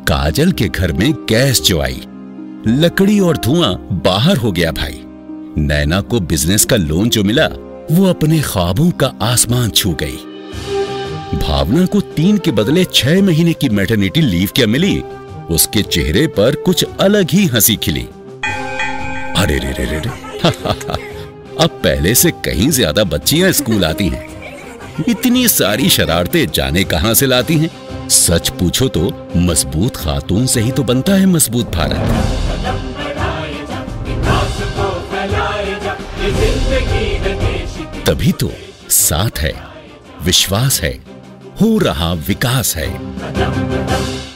काजल के घर में गैस जो आई, लकड़ी और धुआं बाहर हो गया भाई। नैना को बिजनेस का लोन जो मिला, वो अपने ख्वाबों का आसमान छू गई। भावना को 3 के बदले 6 महीने की मैटरनिटी लीव क्या मिली, उसके चेहरे पर कुछ अलग ही हंसी खिली। अरे रे रे रे रे अब पहले से कहीं ज्यादा बच्चियां स्कूल आती हैं। इतनी सारी शरारतें जाने कहां से लाती हैं। सच पूछो तो मजबूत खातून से ही तो बनता है मजबूत भारत। तभी तो साथ है, विश्वास है, हो रहा विकास है।